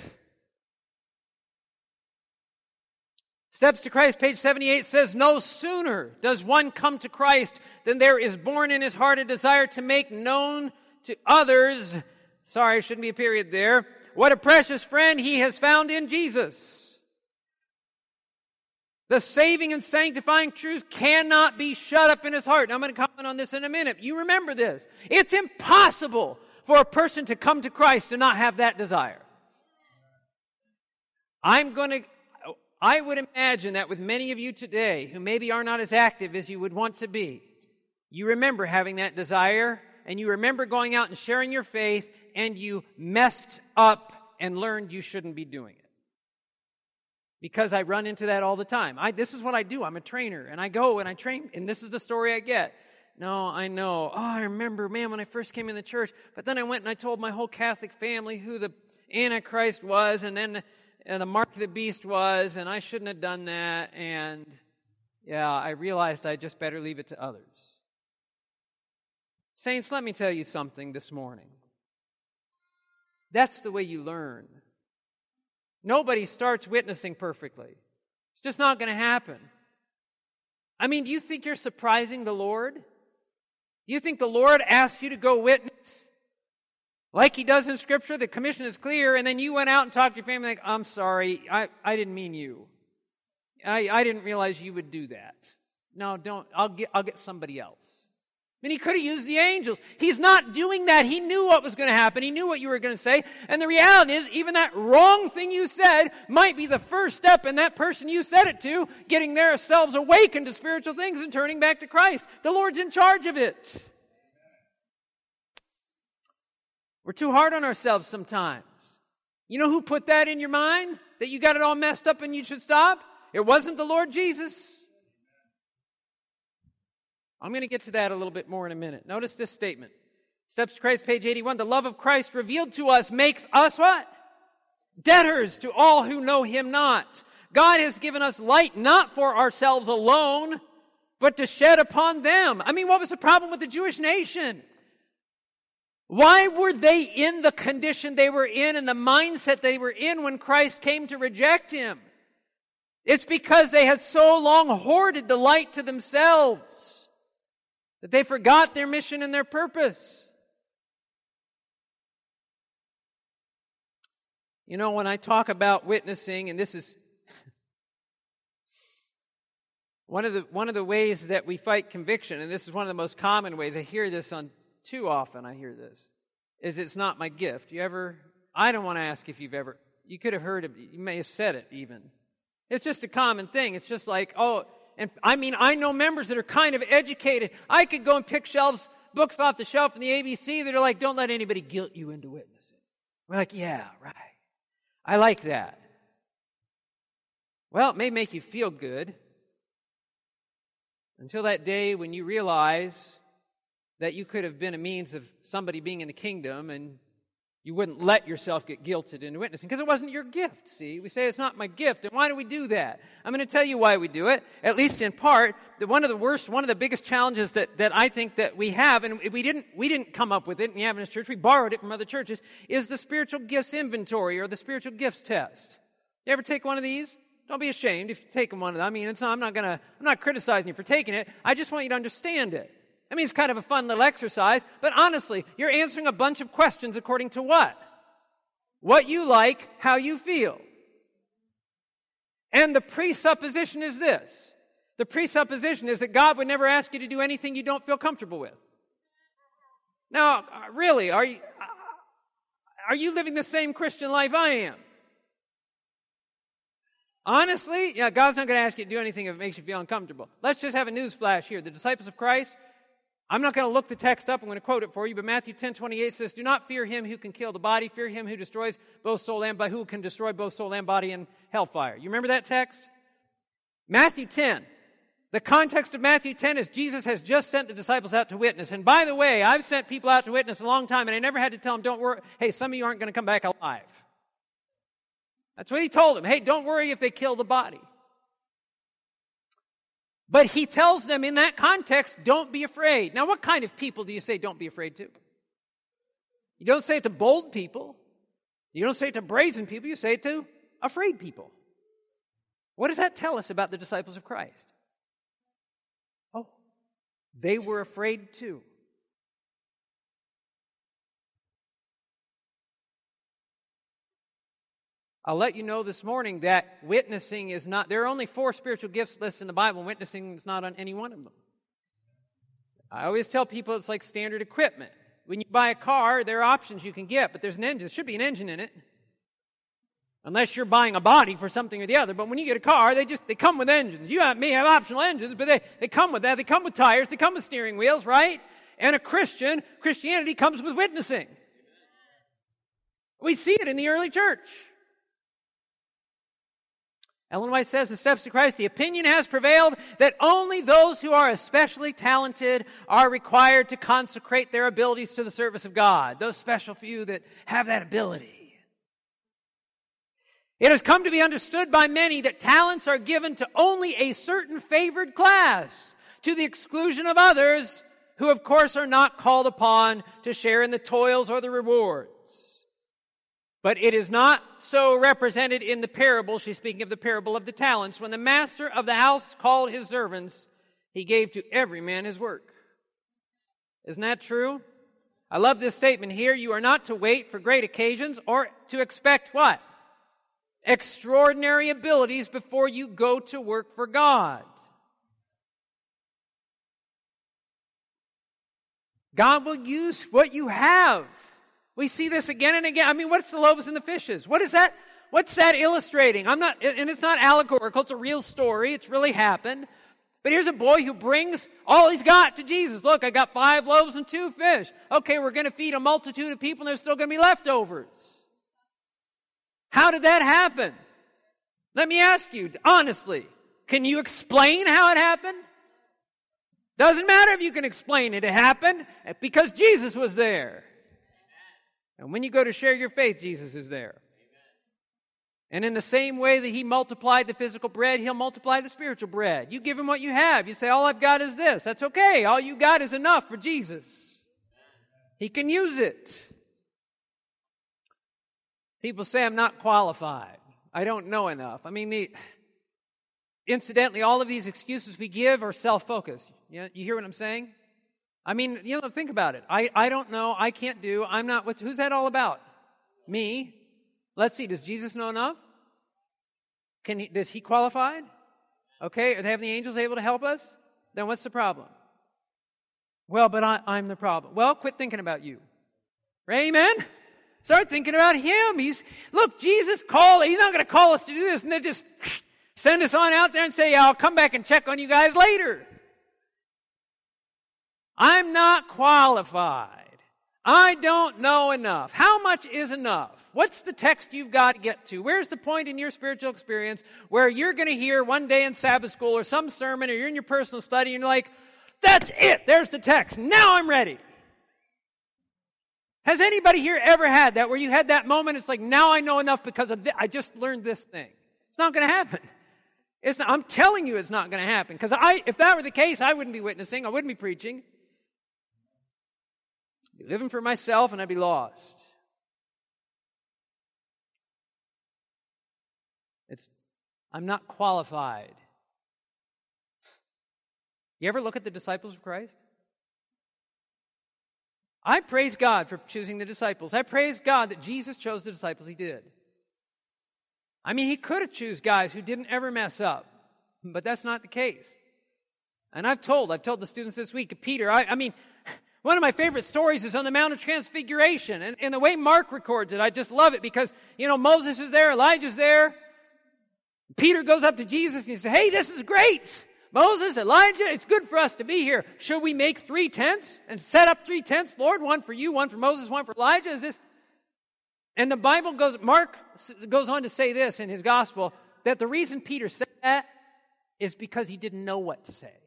Steps to Christ, page 78 says, no sooner does one come to Christ than there is born in his heart a desire to make known to others, sorry, shouldn't be a period there, what a precious friend he has found in Jesus. The saving and sanctifying truth cannot be shut up in his heart. Now, I'm going to comment on this in a minute. You remember this. It's impossible for a person to come to Christ and not have that desire. I would imagine that with many of you today who maybe are not as active as you would want to be, you remember having that desire, and you remember going out and sharing your faith, and you messed up and learned you shouldn't be doing it. Because I run into that all the time. This is what I do. I'm a trainer, and I go and I train, and this is the story I get. No, I know. Oh, I remember, man, when I first came in the church, but then I went and I told my whole Catholic family who the Antichrist was, and then the mark of the beast was, and I shouldn't have done that, and yeah, I realized I just better leave it to others. Saints, let me tell you something this morning. That's the way you learn. Nobody starts witnessing perfectly. It's just not going to happen. I mean, do you think you're surprising the Lord? You think the Lord asked you to go witness? Like He does in Scripture, the commission is clear, and then you went out and talked to your family like, I'm sorry, I didn't mean you. I didn't realize you would do that. No, don't. I'll get somebody else. I mean, He could have used the angels. He's not doing that. He knew what was going to happen. He knew what you were going to say. And the reality is, even that wrong thing you said might be the first step in that person you said it to getting themselves awakened to spiritual things and turning back to Christ. The Lord's in charge of it. We're too hard on ourselves sometimes. You know who put that in your mind? That you got it all messed up and you should stop? It wasn't the Lord Jesus. I'm going to get to that a little bit more in a minute. Notice this statement. Steps to Christ, page 81. The love of Christ revealed to us makes us what? Debtors to all who know Him not. God has given us light not for ourselves alone, but to shed upon them. I mean, what was the problem with the Jewish nation? Why were they in the condition they were in and the mindset they were in when Christ came to reject Him? It's because they had so long hoarded the light to themselves that they forgot their mission and their purpose. You know, when I talk about witnessing, and this is one of the ways that we fight conviction, and this is one of the most common ways. I hear this too often. I hear this is it's not my gift. I don't want to ask if you've ever. You could have heard it. You may have said it even. It's just a common thing. It's just like, and I know members that are kind of educated. I could go and pick books off the shelf in the ABC that are like, don't let anybody guilt you into witnessing. We're like, yeah, right. I like that. Well, it may make you feel good until that day when you realize that you could have been a means of somebody being in the kingdom and you wouldn't let yourself get guilted into witnessing because it wasn't your gift, see? We say it's not my gift, and why do we do that? I'm going to tell you why we do it, at least in part. One of the biggest challenges that I think that we have, and we didn't come up with it in the Adventist church, we borrowed it from other churches, is the spiritual gifts inventory or the spiritual gifts test. You ever take one of these? Don't be ashamed if you've taken one of them. I mean, I'm not criticizing you for taking it. I just want you to understand it. I mean, it's kind of a fun little exercise, but honestly, you're answering a bunch of questions according to what? What you like, how you feel. And the presupposition is this. The presupposition is that God would never ask you to do anything you don't feel comfortable with. Now, really, are you living the same Christian life I am? Honestly, yeah, God's not going to ask you to do anything if it makes you feel uncomfortable. Let's just have a news flash here. The disciples of Christ, I'm not going to look the text up. I'm going to quote it for you, but Matthew 10:28 says, "Do not fear him who can kill the body. Fear him who destroys both soul and body, who can destroy both soul and body in hellfire." You remember that text? Matthew 10. The context of Matthew 10 is Jesus has just sent the disciples out to witness. And by the way, I've sent people out to witness a long time, and I never had to tell them, don't worry, hey, some of you aren't going to come back alive. That's what he told them. Hey, don't worry if they kill the body. But he tells them in that context, don't be afraid. Now, what kind of people do you say don't be afraid to? You don't say it to bold people. You don't say it to brazen people. You say it to afraid people. What does that tell us about the disciples of Christ? Oh, they were afraid too. I'll let you know this morning that witnessing is not, there are only 4 spiritual gifts listed in the Bible, and witnessing is not on any one of them. I always tell people it's like standard equipment. When you buy a car, there are options you can get, but there's an engine. There should be an engine in it. Unless you're buying a body for something or the other. But when you get a car, they come with engines. You may have optional engines, but they come with that. They come with tires. They come with steering wheels, right? And Christianity comes with witnessing. We see it in the early church. Ellen White says in Steps to Christ, the opinion has prevailed that only those who are especially talented are required to consecrate their abilities to the service of God. Those special few that have that ability. It has come to be understood by many that talents are given to only a certain favored class, to the exclusion of others who, of course, are not called upon to share in the toils or the rewards. But it is not so represented in the parable. She's speaking of the parable of the talents. When the master of the house called his servants, he gave to every man his work. Isn't that true? I love this statement here. You are not to wait for great occasions or to expect what? Extraordinary abilities before you go to work for God. God will use what you have. We see this again and again. I mean, what's the loaves and the fishes? What is that? What's that illustrating? And it's not allegorical. It's a real story. It's really happened. But here's a boy who brings all he's got to Jesus. Look, I got 5 loaves and 2 fish. Okay, we're going to feed a multitude of people and there's still going to be leftovers. How did that happen? Let me ask you, honestly, can you explain how it happened? Doesn't matter if you can explain it. It happened because Jesus was there. And when you go to share your faith, Jesus is there. And in the same way that he multiplied the physical bread, he'll multiply the spiritual bread. You give him what you have. You say, all I've got is this. That's okay. All you got is enough for Jesus. He can use it. People say I'm not qualified. I don't know enough. I mean, incidentally, all of these excuses we give are self-focused. You hear what I'm saying? I mean, think about it. I don't know. I can't do. I'm not. Who's that all about? Me. Let's see, does Jesus know enough? Does he qualify? Okay, are the angels able to help us? Then what's the problem? Well, but I'm the problem. Well, quit thinking about you. Amen? Start thinking about him. Look, Jesus called. He's not going to call us to do this and then just send us on out there and say, I'll come back and check on you guys later. I'm not qualified. I don't know enough. How much is enough? What's the text you've got to get to? Where's the point in your spiritual experience where you're going to hear one day in Sabbath school or some sermon or you're in your personal study and you're like, that's it. There's the text. Now I'm ready. Has anybody here ever had that where you had that moment? It's like, now I know enough because of this. I just learned this thing. It's not going to happen. I'm telling you it's not going to happen. Because if that were the case, I wouldn't be witnessing. I wouldn't be preaching. I'd be living for myself and I'd be lost. I'm not qualified. You ever look at the disciples of Christ? I praise God for choosing the disciples. I praise God that Jesus chose the disciples he did. I mean, he could have chosen guys who didn't ever mess up, but that's not the case. And I've told the students this week, Peter, I mean, one of my favorite stories is on the Mount of Transfiguration. And the way Mark records it, I just love it because, Moses is there, Elijah's there. Peter goes up to Jesus and he says, hey, this is great. Moses, Elijah, it's good for us to be here. Should we make 3 tents and set up 3 tents, Lord? One for you, one for Moses, one for Elijah? Is this? And Mark goes on to say this in his gospel, that the reason Peter said that is because he didn't know what to say.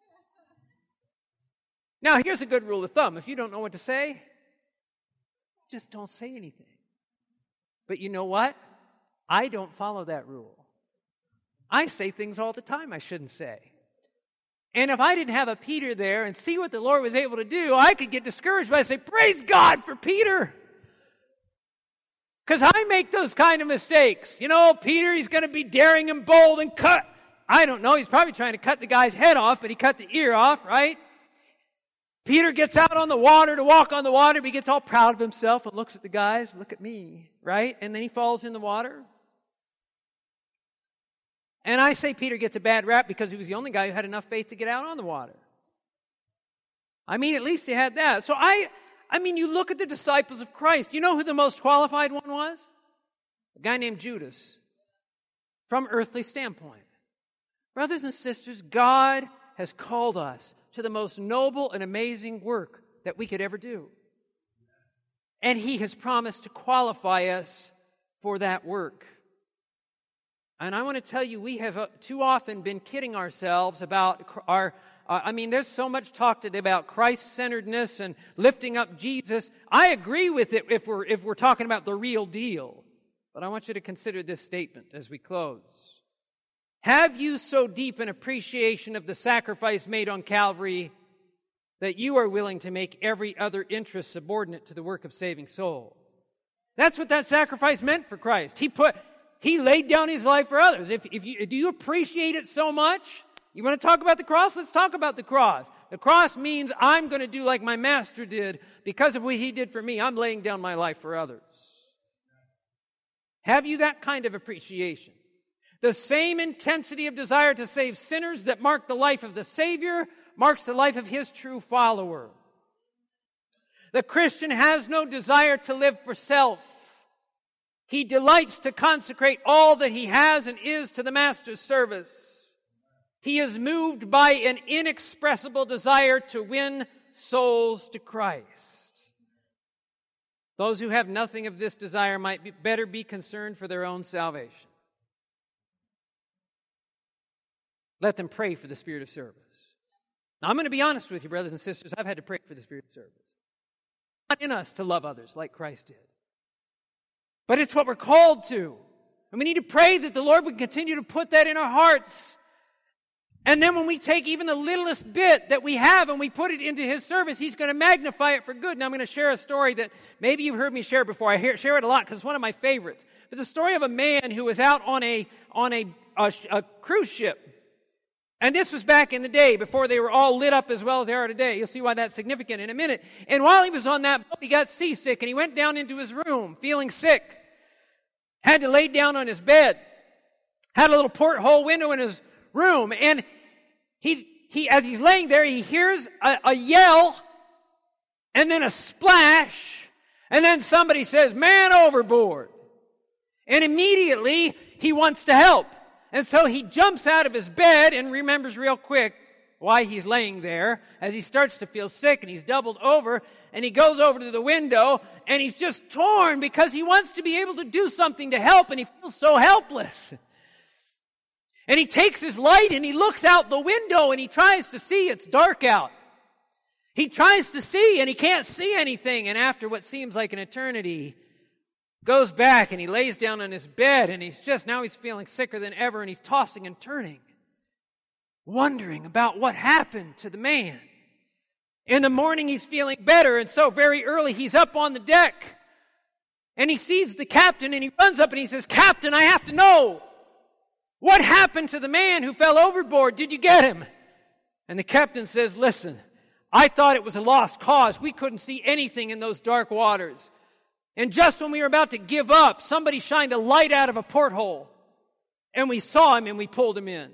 Now, here's a good rule of thumb. If you don't know what to say, just don't say anything. But you know what? I don't follow that rule. I say things all the time I shouldn't say. And if I didn't have a Peter there and see what the Lord was able to do, I could get discouraged by saying, praise God for Peter. Because I make those kind of mistakes. Peter, he's going to be daring and bold and cut. I don't know, he's probably trying to cut the guy's head off, but he cut the ear off, right? Peter gets out on the water to walk on the water, but he gets all proud of himself and looks at the guys, look at me, right? And then he falls in the water. And I say Peter gets a bad rap because he was the only guy who had enough faith to get out on the water. I mean, at least he had that. So I mean, you look at the disciples of Christ. You know who the most qualified one was? A guy named Judas. From earthly standpoint. Brothers and sisters, God has called us to the most noble and amazing work that we could ever do. And He has promised to qualify us for that work. And I want to tell you, we have too often been kidding ourselves about there's so much talk today about Christ-centeredness and lifting up Jesus. I agree with it if we're talking about the real deal. But I want you to consider this statement as we close. Have you so deep an appreciation of the sacrifice made on Calvary that you are willing to make every other interest subordinate to the work of saving souls? That's what that sacrifice meant for Christ. He laid down His life for others. Do you appreciate it so much? You want to talk about the cross? Let's talk about the cross. The cross means I'm going to do like my Master did. Because of what He did for me, I'm laying down my life for others. Have you that kind of appreciation? The same intensity of desire to save sinners that marked the life of the Savior marks the life of His true follower. The Christian has no desire to live for self. He delights to consecrate all that he has and is to the Master's service. He is moved by an inexpressible desire to win souls to Christ. Those who have nothing of this desire might better be concerned for their own salvation. Let them pray for the spirit of service. Now, I'm going to be honest with you, brothers and sisters. I've had to pray for the spirit of service. It's not in us to love others like Christ did. But it's what we're called to. And we need to pray that the Lord would continue to put that in our hearts. And then when we take even the littlest bit that we have and we put it into His service, He's going to magnify it for good. Now I'm going to share a story that maybe you've heard me share before. I share it a lot because it's one of my favorites. It's a story of a man who was out on a cruise ship. And this was back in the day before they were all lit up as well as they are today. You'll see why that's significant in a minute. And while he was on that boat, he got seasick and he went down into his room feeling sick. had to lay down on his bed, had a little porthole window in his room, and he as he's laying there, he hears a yell, and then a splash, and then somebody says, "Man overboard." And immediately, he wants to help. And so he jumps out of his bed and remembers real quick why he's laying there, as he starts to feel sick, and he's doubled over, and he goes over to the window, and he's just torn because he wants to be able to do something to help, and he feels so helpless. And he takes his light and he looks out the window and he tries to see. It's dark out. He tries to see and he can't see anything. And after what seems like an eternity, goes back and he lays down on his bed, and he's feeling sicker than ever, and he's tossing and turning, wondering about what happened to the man. In the morning he's feeling better, and so very early he's up on the deck, and he sees the captain, and he runs up and he says, "Captain, I have to know. What happened to the man who fell overboard? Did you get him?" And the captain says, "Listen, I thought it was a lost cause. We couldn't see anything in those dark waters. And just when we were about to give up, somebody shined a light out of a porthole. And we saw him and we pulled him in."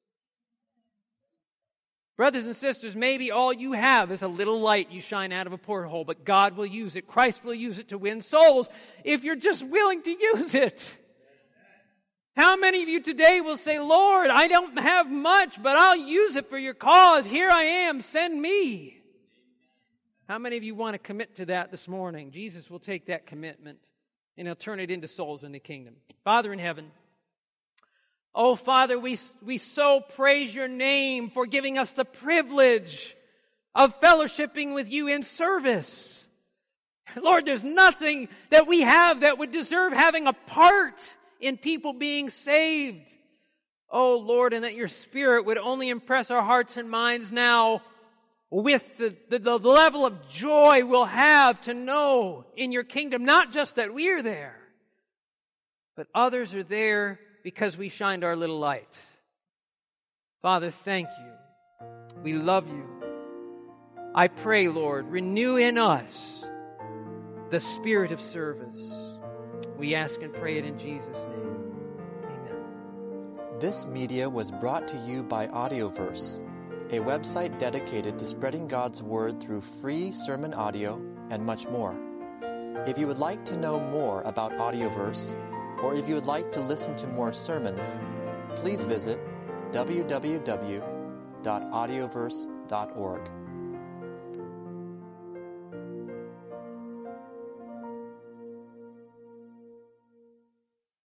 Brothers and sisters, maybe all you have is a little light you shine out of a porthole, but God will use it. Christ will use it to win souls if you're just willing to use it. How many of you today will say, "Lord, I don't have much, but I'll use it for your cause. Here I am, send me"? How many of you want to commit to that this morning? Jesus will take that commitment and He'll turn it into souls in the kingdom. Father in heaven, oh Father, we so praise your name for giving us the privilege of fellowshipping with you in service. Lord, there's nothing that we have that would deserve having a part in people being saved. Oh Lord, and that your Spirit would only impress our hearts and minds now with the level of joy we'll have to know in your kingdom, not just that we are there, but others are there because we shined our little light. Father, thank you. We love you. I pray, Lord, renew in us the spirit of service. We ask and pray it in Jesus' name. Amen. This media was brought to you by Audioverse, a website dedicated to spreading God's Word through free sermon audio and much more. If you would like to know more about Audioverse, or if you would like to listen to more sermons, please visit www.audioverse.org.